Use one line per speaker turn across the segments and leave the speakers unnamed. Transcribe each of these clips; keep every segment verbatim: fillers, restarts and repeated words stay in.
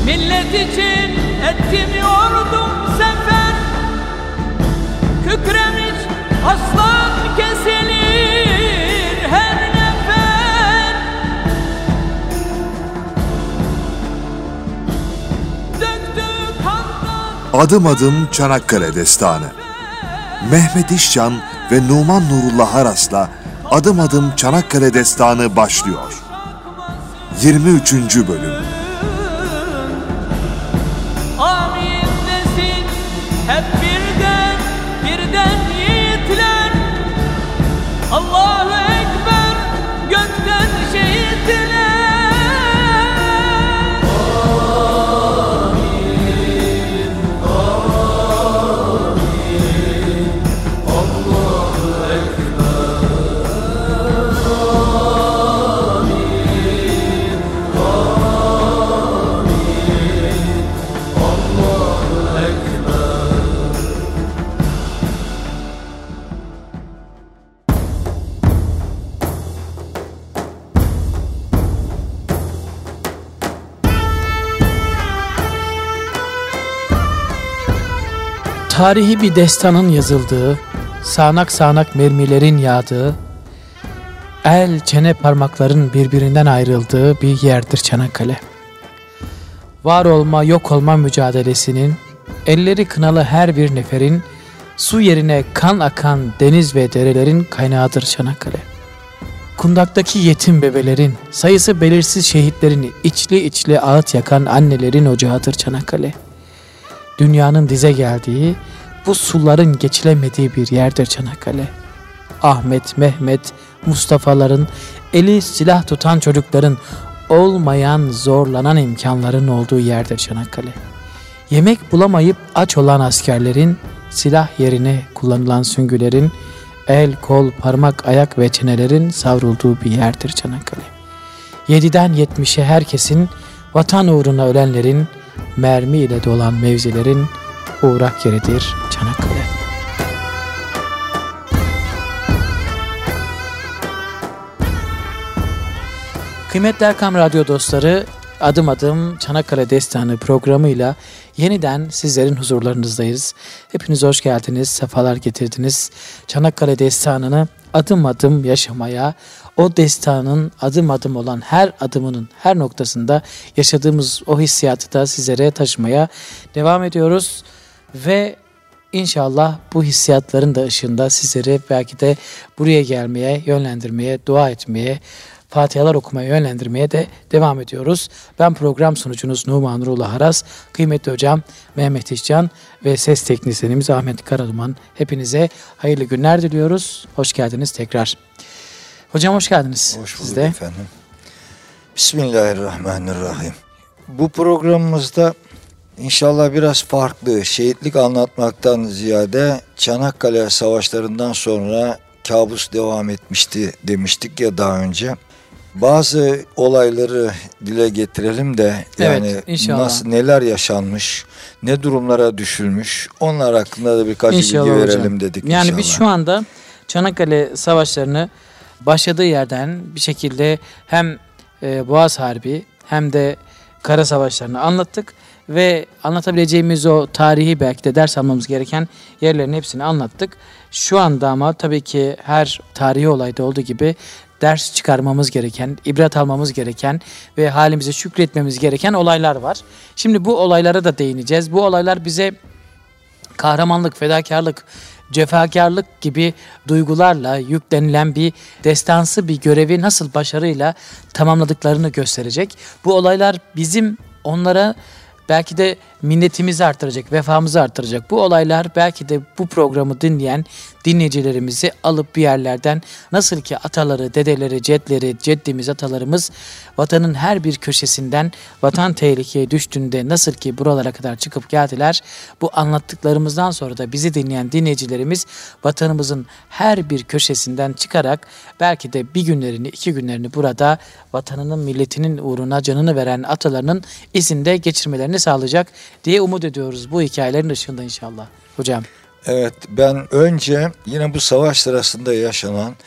Millet için ettim yordum sefer, kükremiş aslan kesilir her nefer. Döktü kandan.
Adım Adım Çanakkale Destanı. Mehmet İşcan ve Numan Nurullah Haras'la Adım Adım Çanakkale Destanı başlıyor. yirmi üçüncü bölüm.
Amin desin hep birden, birden yiğitler. Allahu Ekber, gökten şehitler.
Tarihi bir destanın yazıldığı, sağanak sağanak mermilerin yağdığı, el çene parmakların birbirinden ayrıldığı bir yerdir Çanakkale. Var olma yok olma mücadelesinin, elleri kınalı her bir neferin, su yerine kan akan deniz ve derelerin kaynağıdır Çanakkale. Kundaktaki yetim bebelerin, sayısı belirsiz şehitlerin içli içli ağıt yakan annelerin ocağıdır Çanakkale. Dünyanın dize geldiği, bu suların geçilemediği bir yerdir Çanakkale. Ahmet, Mehmet, Mustafa'ların, eli silah tutan çocukların, olmayan, zorlanan imkanların olduğu yerdir Çanakkale. Yemek bulamayıp aç olan askerlerin, silah yerine kullanılan süngülerin, el, kol, parmak, ayak ve çenelerin savrulduğu bir yerdir Çanakkale. Yediden yetmişe herkesin, vatan uğruna ölenlerin, mermi ile dolan mevzilerin uğrak yeridir Çanakkale. Kıymetli Erkam Radyo dostları, Adım Adım Çanakkale Destanı programıyla yeniden sizlerin huzurlarınızdayız. Hepiniz hoş geldiniz, sefalar getirdiniz. Çanakkale Destanı'nı adım adım yaşamaya, o destanın adım adım olan her adımının her noktasında yaşadığımız o hissiyatı da sizlere taşımaya devam ediyoruz. Ve inşallah bu hissiyatların da ışığında sizleri belki de buraya gelmeye, yönlendirmeye, dua etmeye, Fatihalar okumaya yönlendirmeye de devam ediyoruz. Ben program sunucunuz Numan Nurullah Haras, kıymetli hocam Mehmet İşcan ve ses teknisyenimiz Ahmet Karaduman. Hepinize hayırlı günler diliyoruz. Hoş geldiniz tekrar. Hocam hoş geldiniz.
Hoş bulduk efendim. Bismillahirrahmanirrahim. Bu programımızda İnşallah biraz farklı, şehitlik anlatmaktan ziyade Çanakkale Savaşları'ndan sonra kabus devam etmişti demiştik ya daha önce. Bazı olayları dile getirelim de yani
evet,
nasıl neler yaşanmış, ne durumlara düşülmüş, onlar hakkında da birkaç
İnşallah
bilgi
hocam.
verelim dedik
yani
inşallah.
Biz şu anda Çanakkale Savaşları'nı başladığı yerden bir şekilde hem e, Boğaz Harbi hem de Kara Savaşları'nı anlattık. Ve anlatabileceğimiz o tarihi belki de ders almamız gereken yerlerin hepsini anlattık. Şu anda ama tabii ki her tarihi olayda olduğu gibi ders çıkarmamız gereken, ibret almamız gereken ve halimize şükretmemiz gereken olaylar var. Şimdi bu olaylara da değineceğiz. Bu olaylar bize kahramanlık, fedakarlık, cefakarlık gibi duygularla yüklenilen bir destansı bir görevi nasıl başarıyla tamamladıklarını gösterecek. Bu olaylar bizim onlara belki de minnetimizi artıracak, vefamızı artıracak. Bu olaylar belki de bu programı dinleyen dinleyicilerimizi alıp bir yerlerden nasıl ki ataları, dedeleri, cedleri, ceddimiz, atalarımız vatanın her bir köşesinden vatan tehlikeye düştüğünde nasıl ki buralara kadar çıkıp geldiler. Bu anlattıklarımızdan sonra da bizi dinleyen dinleyicilerimiz vatanımızın her bir köşesinden çıkarak belki de bir günlerini, iki günlerini burada vatanının, milletinin uğruna canını veren atalarının izinde geçirmelerini sağlayacak diye umut ediyoruz bu hikayelerin ışığında inşallah. Hocam.
Evet, ben önce yine bu savaş sırasında yaşanan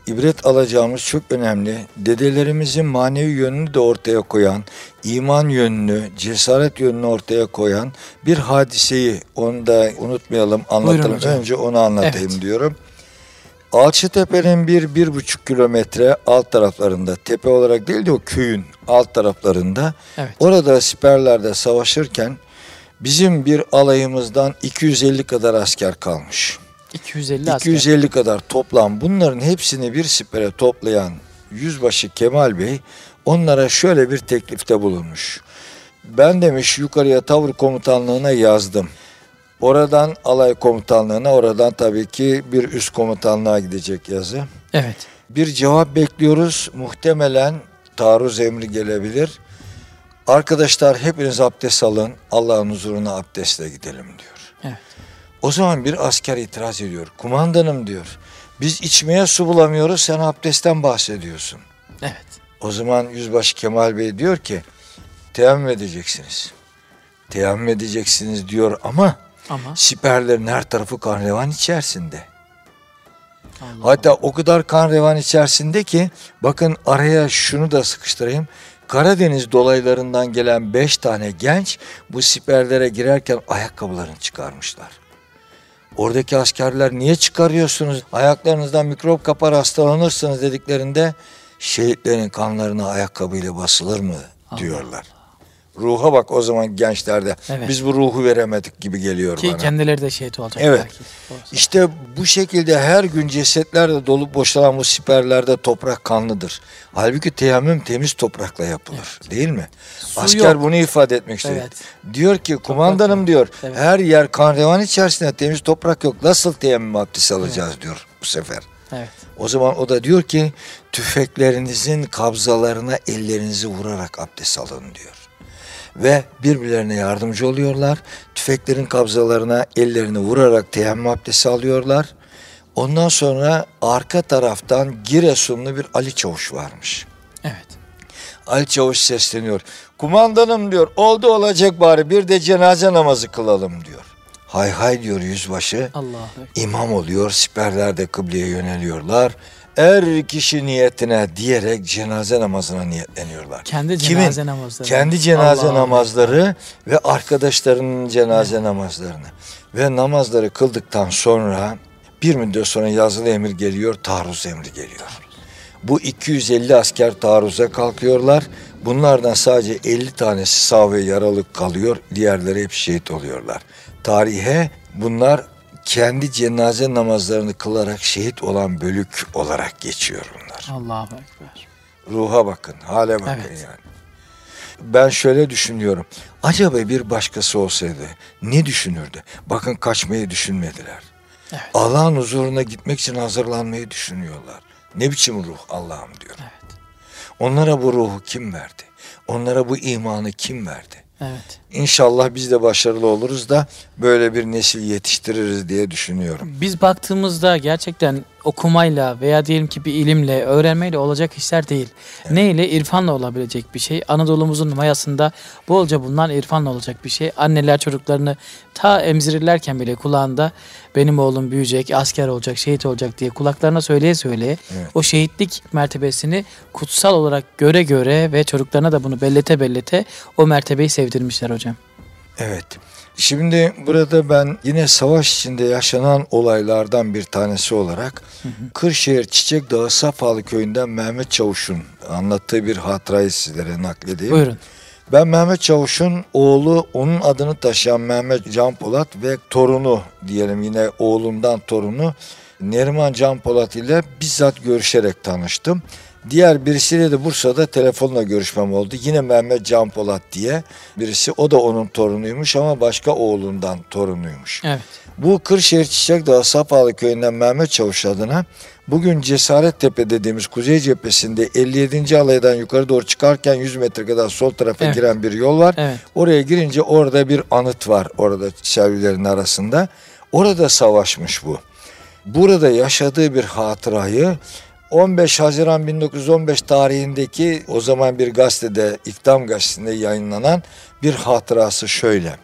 ibret alacağımız çok önemli. Dedelerimizin manevi yönünü de ortaya koyan, iman yönünü, cesaret yönünü ortaya koyan bir hadiseyi, onu da unutmayalım, anlatalım. Önce onu anlatayım evet. diyorum. Alçıtepe'nin bir, bir buçuk kilometre alt taraflarında, tepe olarak değil de o köyün alt taraflarında, evet. orada siperlerde savaşırken bizim bir alayımızdan iki yüz elli kadar asker kalmış.
iki yüz elli,
iki yüz elli kadar toplam, bunların hepsini bir sipere toplayan Yüzbaşı Kemal Bey onlara şöyle bir teklifte bulunmuş. Ben demiş yukarıya tavır komutanlığına yazdım. Oradan alay komutanlığına, oradan tabii ki bir üst komutanlığa gidecek yazı.
Evet.
Bir cevap bekliyoruz. Muhtemelen taarruz emri gelebilir. Arkadaşlar hepiniz abdest alın. Allah'ın huzuruna abdestle gidelim diyor.
Evet.
O zaman bir asker itiraz ediyor. Kumandanım diyor. Biz içmeye su bulamıyoruz. Sen abdestten bahsediyorsun.
Evet.
O zaman Yüzbaşı Kemal Bey diyor ki teyemmüm edeceksiniz. Teyemmüm edeceksiniz diyor ama Ama siperlerin her tarafı kan revan içerisinde. Allah Hatta Allah. o kadar kan revan içerisinde ki bakın araya şunu da sıkıştırayım. Karadeniz dolaylarından gelen beş tane genç bu siperlere girerken ayakkabılarını çıkarmışlar. Oradaki askerler niye çıkarıyorsunuz? Ayaklarınızdan mikrop kapar, hastalanırsınız dediklerinde şehitlerin kanlarına ayakkabıyla basılır mı diyorlar. Allah. Ruha bak o zaman gençlerde. Evet. Biz bu ruhu veremedik gibi geliyor
Ki
bana.
Ki kendileri de şehit olacak.
Evet.
Belki.
İşte bu şekilde her gün cesetlerle dolup boşalan bu siperlerde toprak kanlıdır. Halbuki teyemmüm temiz toprakla yapılır. Evet. Değil mi? Su Asker yok. Bunu ifade etmek istiyor. Evet. Diyor ki kumandanım toprak diyor evet. her yer kan revan içerisinde, temiz toprak yok. Nasıl teyemmüm abdesti alacağız evet. diyor bu sefer.
Evet.
O zaman o da diyor ki tüfeklerinizin kabzalarına ellerinizi vurarak abdest alın diyor. Ve birbirlerine yardımcı oluyorlar. Tüfeklerin kabzalarına ellerini vurarak teyemmüm abdesti alıyorlar. Ondan sonra arka taraftan Giresunlu bir Ali Çavuş varmış.
Evet.
Ali Çavuş sesleniyor. Kumandanım diyor, oldu olacak bari bir de cenaze namazı kılalım diyor. Hay hay diyor yüzbaşı.
Allah.
İmam oluyor, siperlerde kıbleye yöneliyorlar. Er kişi niyetine diyerek cenaze namazına niyetleniyorlar.
Kendi cenaze Kimin? namazları.
Kendi cenaze
Allah
namazları
Allah.
ve arkadaşlarının cenaze evet. namazlarını. Ve namazları kıldıktan sonra bir müddet sonra yazılı emir geliyor, taarruz emri geliyor. Bu iki yüz elli asker taarruza kalkıyorlar. Bunlardan sadece elli tanesi sağ ve yaralı kalıyor. Diğerleri hep şehit oluyorlar. Tarihe bunlar kendi cenaze namazlarını kılarak şehit olan bölük olarak geçiyor bunlar.
Allahu Ekber.
Ruha bakın, hale bakın
evet.
yani. Ben şöyle düşünüyorum. Acaba bir başkası olsaydı ne düşünürdü? Bakın kaçmayı düşünmediler.
Evet.
Allah'ın huzuruna gitmek için hazırlanmayı düşünüyorlar. Ne biçim ruh Allah'ım diyor.
Evet.
Onlara bu ruhu kim verdi? Onlara bu imanı kim verdi?
Evet.
İnşallah biz de başarılı oluruz da böyle bir nesil yetiştiririz diye düşünüyorum.
Biz baktığımızda gerçekten okumayla veya diyelim ki bir ilimle, öğrenmeyle olacak işler değil. Evet. Neyle? İrfanla olabilecek bir şey. Anadolu'muzun mayasında bolca bulunan irfanla olacak bir şey. Anneler çocuklarını ta emzirirlerken bile kulağında benim oğlum büyüyecek, asker olacak, şehit olacak diye kulaklarına söyleye söyleye evet. o şehitlik mertebesini kutsal olarak göre göre ve çocuklarına da bunu bellete bellete o mertebeyi sevdirmişler hocam.
Evet. Şimdi burada ben yine savaş içinde yaşanan olaylardan bir tanesi olarak hı hı. Kırşehir Çiçek Dağı Safalı Köyü'nden Mehmet Çavuş'un anlattığı bir hatırayı sizlere nakledeyim.
Buyurun.
Ben Mehmet Çavuş'un oğlu, onun adını taşıyan Mehmet Can Polat ve torunu diyelim yine oğlundan torunu Neriman Can Polat ile bizzat görüşerek tanıştım. Diğer birisiyle de Bursa'da telefonla görüşmem oldu. Yine Mehmet Can Polat diye birisi. O da onun torunuymuş ama başka oğlundan torunuymuş.
Evet.
Bu Kırşehir Çiçekdağı Sapalı Köyü'nden Mehmet Çavuş adına bugün Cesarettepe dediğimiz kuzey cephesinde elli yedinci alaydan yukarı doğru çıkarken yüz metre kadar sol tarafa evet. giren bir yol var.
Evet.
Oraya girince orada bir anıt var orada çevrelerinin arasında. Orada savaşmış bu. Burada yaşadığı bir hatırayı on beş Haziran bin dokuz yüz on beş tarihindeki o zaman bir gazetede, İktam Gazetesi'nde yayınlanan bir hatırası şöyle.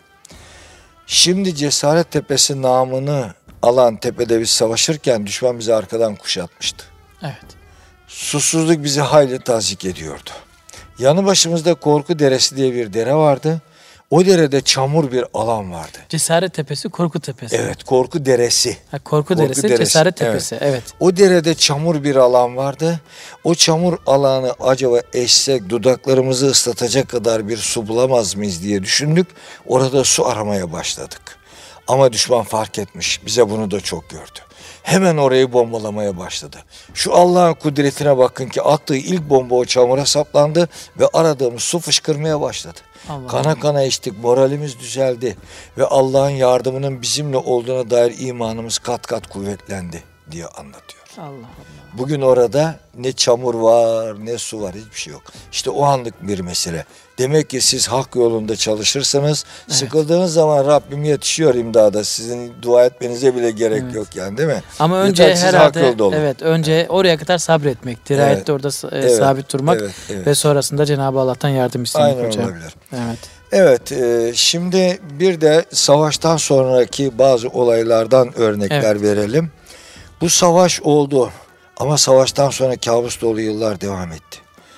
Şimdi Cesaret Tepesi namını alan tepede biz savaşırken düşman bizi arkadan kuşatmıştı.
Evet.
Susuzluk bizi hayli tazik ediyordu. Yanı başımızda Korku Deresi diye bir dere vardı. O derede çamur bir alan vardı.
Cesaret Tepesi, Korku Tepesi.
Evet, Korku Deresi.
Ha, Korku,
Korku
Deresi,
Deresi,
Cesaret Tepesi. Evet.
Evet. O derede çamur bir alan vardı. O çamur alanı acaba eşsek dudaklarımızı ıslatacak kadar bir su bulamaz mıyız diye düşündük. Orada su aramaya başladık. Ama düşman fark etmiş. Bize bunu da çok gördü. Hemen orayı bombalamaya başladı. Şu Allah'ın kudretine bakın ki attığı ilk bomba o çamura saplandı ve aradığımız su fışkırmaya başladı.
Allah
kana
Allah.
kana içtik, moralimiz düzeldi ve Allah'ın yardımının bizimle olduğuna dair imanımız kat kat kuvvetlendi diye anlatıyor.
Allah Allah.
Bugün orada ne çamur var ne su var, hiçbir şey yok. İşte o anlık bir mesele. Demek ki siz hak yolunda çalışırsanız
Evet.
sıkıldığınız zaman Rabbim yetişiyor imdada. Sizin dua etmenize bile gerek
Evet.
yok yani, değil mi?
Ama önce
Yeter siz hak
herhalde
yolda olun.
evet önce oraya kadar sabretmek, dirayette
Evet.
orada s- e,
Evet.
sabit durmak
Evet, evet.
ve sonrasında Cenab-ı Allah'tan yardım istemek
Aynen
hocam.
olabilir.
Evet.
Evet, e, şimdi bir de savaştan sonraki bazı olaylardan örnekler verelim. Bu savaş oldu ama savaştan sonra kabus dolu yıllar devam etti.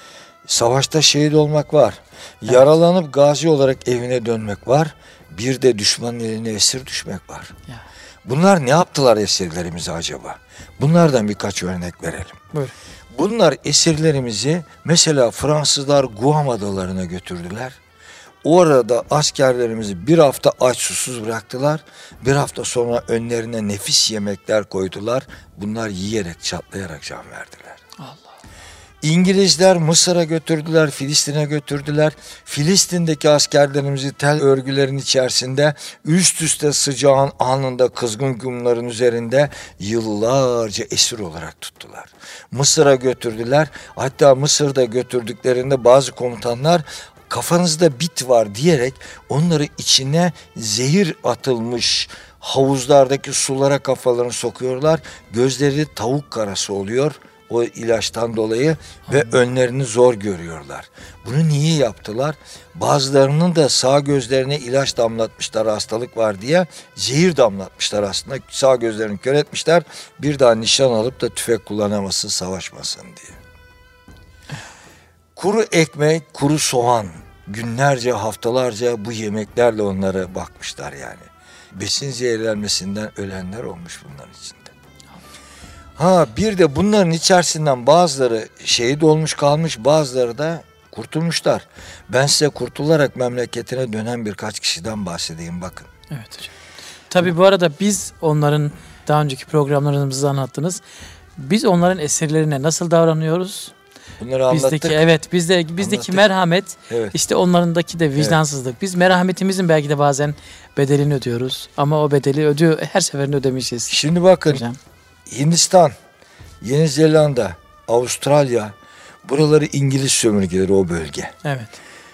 Savaşta şehit olmak var.
Evet.
Yaralanıp gazi olarak evine dönmek var. Bir de düşmanın eline esir düşmek var.
Ya.
Bunlar ne yaptılar esirlerimize acaba? Bunlardan birkaç örnek verelim.
Buyur.
Bunlar esirlerimizi mesela Fransızlar Guam adalarına götürdüler. Orada askerlerimizi bir hafta aç susuz bıraktılar. Bir hafta sonra önlerine nefis yemekler koydular. Bunlar yiyerek çatlayarak can verdiler.
Allah.
İngilizler Mısır'a götürdüler, Filistin'e götürdüler. Filistin'deki askerlerimizi tel örgülerin içerisinde üst üste sıcağın anında kızgın kumların üzerinde yıllarca esir olarak tuttular. Mısır'a götürdüler. Hatta Mısır'da götürdüklerinde bazı komutanlar kafanızda bit var diyerek onları içine zehir atılmış havuzlardaki sulara kafalarını sokuyorlar. Gözleri tavuk karası oluyor o ilaçtan dolayı ve önlerini zor görüyorlar. Bunu niye yaptılar? Bazılarının da sağ gözlerine ilaç damlatmışlar, hastalık var diye. Zehir damlatmışlar aslında. Sağ gözlerini kör etmişler. Bir daha nişan alıp da tüfek kullanamasın, savaşmasın diye. Kuru ekmek, kuru soğan. Günlerce, haftalarca bu yemeklerle onlara bakmışlar yani. Besin zehirlenmesinden ölenler olmuş bunların içinde. Ha bir de bunların içerisinden bazıları şehit olmuş kalmış, bazıları da kurtulmuşlar. Ben size kurtularak memleketine dönen birkaç kişiden bahsedeyim bakın.
Evet hocam. Tabii bu arada biz onların daha önceki programlarımızda anlattınız. Biz onların esirlerine nasıl davranıyoruz?
Bunları anlattık.
Bizdeki evet bizde bizdeki
Anlattık.
merhamet
Evet.
işte onlarındaki de vicdansızlık. Biz merhametimizin belki de bazen bedelini ödüyoruz ama o bedeli ödüyor her seferinde ödemişiz.
Şimdi bakın
Hocam.
Hindistan, Yeni Zelanda, Avustralya, buraları İngiliz sömürgeleri o bölge.
Evet.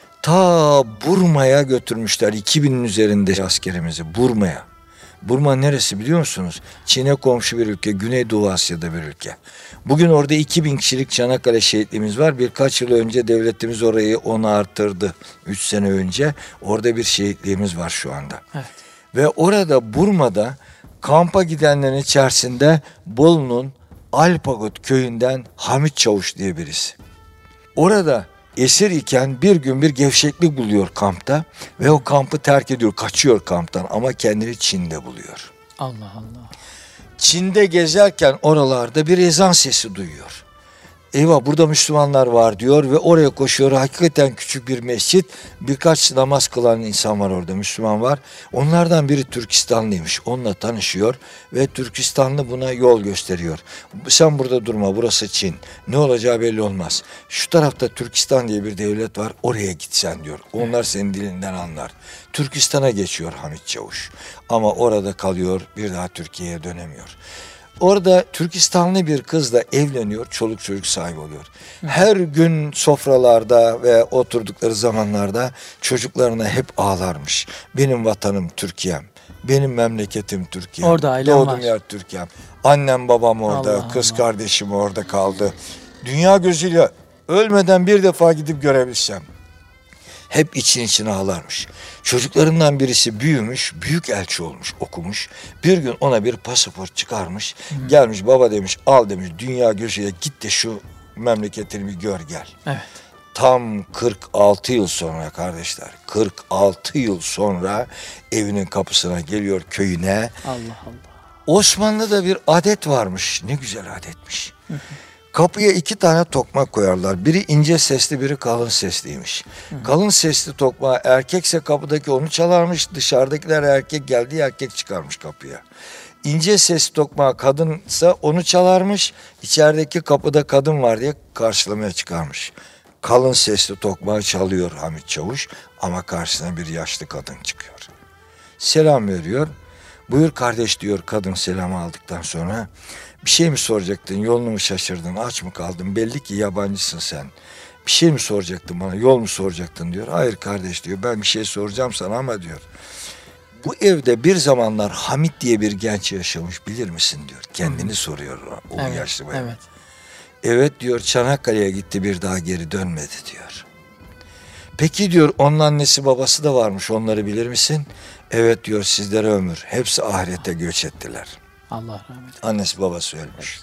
Ta Burma'ya götürmüşler iki binin üzerinde askerimizi Burma'ya. Burma neresi biliyor musunuz? Çin'e komşu bir ülke, Güneydoğu Asya'da bir ülke. Bugün orada iki bin kişilik Çanakkale şehitliğimiz var. Birkaç yıl önce devletimiz orayı onu arttırdı. üç sene önce. Orada bir şehitliğimiz var şu anda.
Evet.
Ve orada Burma'da kampa gidenlerin içerisinde Bolu'nun Alpagut köyünden Hamit Çavuş diye birisi. Orada esir iken bir gün bir gevşeklik buluyor kampta ve o kampı terk ediyor, kaçıyor kamptan ama kendini Çin'de buluyor.
Allah Allah.
Çin'de gezerken oralarda bir ezan sesi duyuyor. Eyvah burada Müslümanlar var diyor ve oraya koşuyor. Hakikaten küçük bir mescit, birkaç namaz kılan insan var orada, Müslüman var. Onlardan biri Türkistanlıymış. Onunla tanışıyor ve Türkistanlı buna yol gösteriyor. Sen burada durma, burası Çin. Ne olacağı belli olmaz. Şu tarafta Türkistan diye bir devlet var, oraya gitsen diyor. Onlar senin dilinden anlar. Türkistan'a geçiyor Hamit Çavuş. Ama orada kalıyor, bir daha Türkiye'ye dönemiyor. Orada Türkistanlı bir kızla evleniyor, çoluk çocuk sahibi oluyor. Her gün sofralarda ve oturdukları zamanlarda çocuklarına hep ağlarmış. Benim vatanım Türkiye'm, benim memleketim Türkiye'm.
Orada ailem
Doğdum
var.
yer Türkiye'm. Annem babam orada,
Allah
kız
Allah.
kardeşim orada kaldı. Dünya gözüyle ölmeden bir defa gidip görebilsem. Hep için içine ağlarmış. Çocuklarından birisi büyümüş, büyük elçi olmuş, okumuş. Bir gün ona bir pasaport çıkarmış. Hmm. Gelmiş, baba demiş, al demiş, dünya gözüyle git de şu memleketini bir gör gel.
Evet.
Tam kırk altı yıl sonra kardeşler, kırk altı yıl sonra evinin kapısına geliyor, köyüne.
Allah Allah.
Osmanlı'da bir adet varmış, ne güzel adetmiş. Hı hı. Kapıya iki tane tokmak koyarlar. Biri ince sesli, biri kalın sesliymiş. Hı. Kalın sesli tokmağı erkekse kapıdaki onu çalarmış. Dışarıdakiler erkek, geldiği erkek çıkarmış kapıya. İnce sesli tokmağı kadınsa onu çalarmış. İçerideki kapıda kadın var diye karşılamaya çıkarmış. Kalın sesli tokmağı çalıyor Hamit Çavuş ama karşısına bir yaşlı kadın çıkıyor. Selam veriyor. Buyur kardeş diyor kadın selamı aldıktan sonra. Bir şey mi soracaktın, yolunu mu şaşırdın, aç mı kaldın, belli ki yabancısın sen. Bir şey mi soracaktın bana, yol mu soracaktın diyor. Hayır kardeş diyor, ben bir şey soracağım sana ama diyor. Bu evde bir zamanlar Hamit diye bir genç yaşamış, bilir misin diyor. Kendini Hı. soruyor o
evet,
yaşlı bayan.
Evet.
Evet diyor, Çanakkale'ye gitti, bir daha geri dönmedi diyor. Peki diyor, onun annesi babası da varmış, onları bilir misin? Evet diyor, sizlere ömür, hepsi ahirete göç ettiler.
Allah rahmet eylesin.
Annesi babası ölmüş.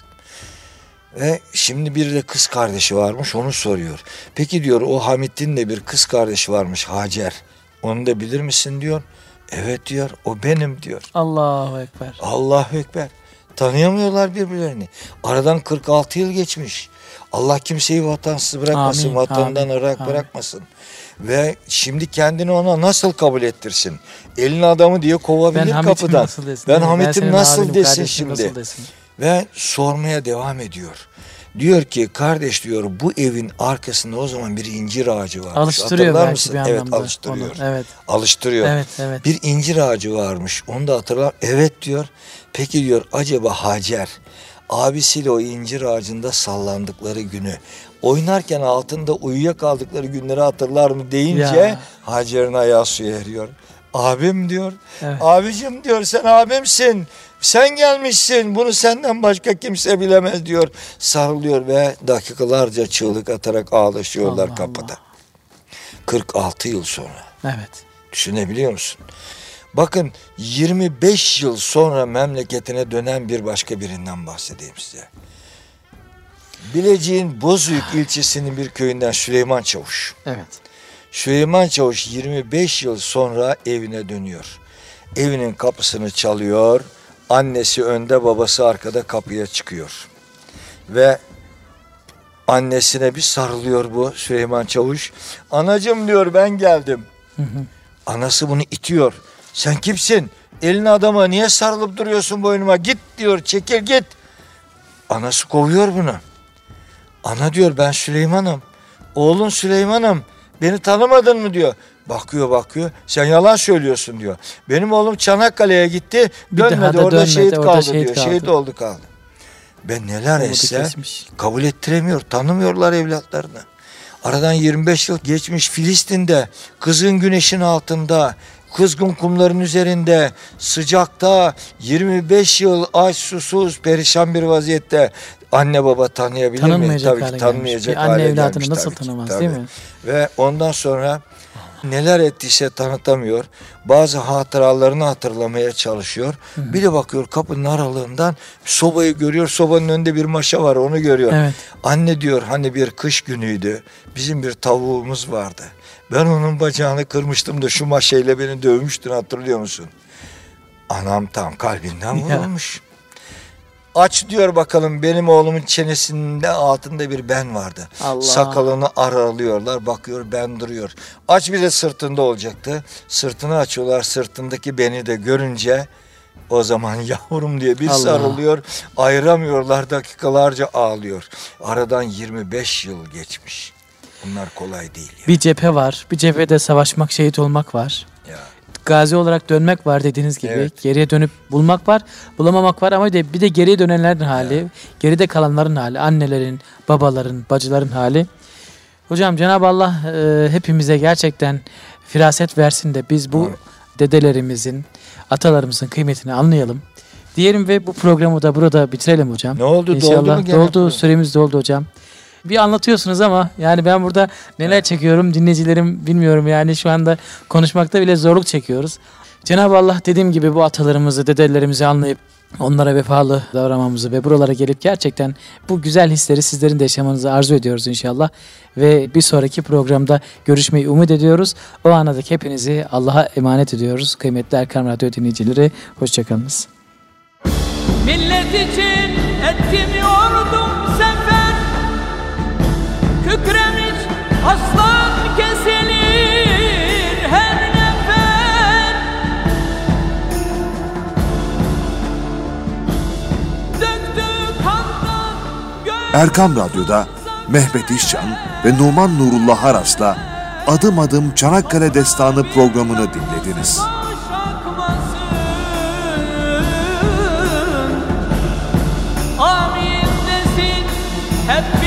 Ve şimdi bir de kız kardeşi varmış, onu soruyor. Peki diyor, o Hamit'in de bir kız kardeşi varmış, Hacer. Onu da bilir misin diyor. Evet diyor, o benim diyor.
Allahu Ekber.
Allahu Ekber. Tanıyamıyorlar birbirlerini. Aradan kırk altı yıl geçmiş. Allah kimseyi vatansız bırakmasın,
amin,
vatandan
amin,
ırak
amin.
bırakmasın. Ve şimdi kendini ona nasıl kabul ettirsin? Elin adamı diye kovabilir
ben
kapıdan.
Nasıl desin,
ben Hamit'im
ben
nasıl
abinim,
desin şimdi?
Nasıl desin?
Ve sormaya devam ediyor. Diyor ki kardeş diyor, bu evin arkasında o zaman bir incir ağacı varmış.
Alıştırıyor
hatırlar
belki
mısın?
bir
Evet,
anlamda.
alıştırıyor.
Onu, evet.
Alıştırıyor.
Evet, evet.
Bir incir ağacı varmış. Onu da hatırlar. Evet diyor. Peki diyor, acaba Hacer abisiyle o incir ağacında sallandıkları günü, oynarken altında uyuyakaldıkları günleri hatırlar mı deyince
ya.
Hacer'in ayağı suya eriyor. Abim diyor.
Evet.
Abicim diyor, sen abimsin. Sen gelmişsin. Bunu senden başka kimse bilemez diyor. Sarılıyor ve dakikalarca çığlık atarak ağlaşıyorlar Allah kapıda. Allah. kırk altı yıl sonra.
Evet.
Düşünebiliyor musun? Bakın, yirmi beş yıl sonra memleketine dönen bir başka birinden bahsedeyim size. Bilecik'in Bozüyük ilçesinin bir köyünden Süleyman Çavuş.
Evet.
Süleyman Çavuş yirmi beş yıl sonra evine dönüyor. Evinin kapısını çalıyor. Annesi önde, babası arkada kapıya çıkıyor. Ve annesine bir sarılıyor bu Süleyman Çavuş. Anacığım diyor, ben geldim. Hı hı. Anası bunu itiyor. Sen kimsin? Elini adama niye sarılıp duruyorsun boynuma? Git diyor, çekil git. Anası kovuyor bunu. Ana diyor, ben Süleyman'ım. Oğlun Süleyman'ım. Beni tanımadın mı diyor. Bakıyor bakıyor. Sen yalan söylüyorsun diyor. Benim oğlum Çanakkale'ye gitti. Bir dönmedi, orada dönmedi, şehit orada kaldı şehit diyor. Kaldı. Şehit oldu kaldı. Ben neler Umudu etse kesmiş. Kabul ettiremiyor. Tanımıyorlar evlatlarını. Aradan yirmi beş yıl geçmiş, Filistin'de kızgın güneşin altında, kızgın kumların üzerinde, sıcakta yirmi beş yıl aç, susuz, perişan bir vaziyette anne baba tanıyabilir mi? Tabii ki tanımayacak hale gelmiş.
Anne evladını nasıl tanımaz
tabii.
değil mi?
Ve ondan sonra neler ettiyse tanıtamıyor. Bazı hatıralarını hatırlamaya çalışıyor. Hı. Bir de bakıyor kapının aralığından sobayı görüyor. Sobanın önünde bir maşa var, onu görüyor. Evet. Anne diyor, hani bir kış günüydü. Bizim bir tavuğumuz vardı. Ben onun bacağını kırmıştım da şu maşayla beni dövmüştün, hatırlıyor musun? Anam tam kalbinden vurulmuş. Aç diyor bakalım, benim oğlumun çenesinde altında bir ben vardı. Allah. Sakalını aralıyorlar, bakıyor ben duruyor. Aç, bir de sırtında olacaktı. Sırtını açıyorlar, sırtındaki beni de görünce o zaman yavrum diye bir Allah. Sarılıyor. Ayıramıyorlar, dakikalarca ağlıyor. Aradan yirmi beş yıl geçmiş. Bunlar kolay değil. Yani.
Bir cephe var. Bir cephede savaşmak, şehit olmak var. Ya. Gazi olarak dönmek var dediğiniz gibi. Evet. Geriye dönüp bulmak var, bulamamak var ama bir de geriye dönenlerin hali, evet. Geride kalanların hali, annelerin, babaların, bacıların hali. Hocam Cenab-ı Allah e, hepimize gerçekten firaset versin de biz bu evet. dedelerimizin, atalarımızın kıymetini anlayalım. Diyelim ve bu programı da burada bitirelim hocam.
Ne oldu?
İnşallah.
Doldu mu gene?
Doldu, süremiz doldu hocam. bir anlatıyorsunuz ama yani ben burada neler çekiyorum dinleyicilerim bilmiyorum yani şu anda konuşmakta bile zorluk çekiyoruz. Cenab-ı Allah dediğim gibi bu atalarımızı, dedelerimizi anlayıp onlara vefalı davranmamızı ve buralara gelip gerçekten bu güzel hisleri sizlerin de yaşamanızı arzu ediyoruz inşallah. Ve bir sonraki programda görüşmeyi umut ediyoruz. O ana dek hepinizi Allah'a emanet ediyoruz. Kıymetli Erkam Radyo dinleyicileri, hoşçakalınız.
Millet için ettim yordum sefer, kükremiş aslan kesilir her nefer. Döktü kandan göğe
Erkam Radyo'da Mehmet İşcan ve Numan Nurullah Haras'la Adım Adım Çanakkale Destanı programını dinlediniz.
amin desin hep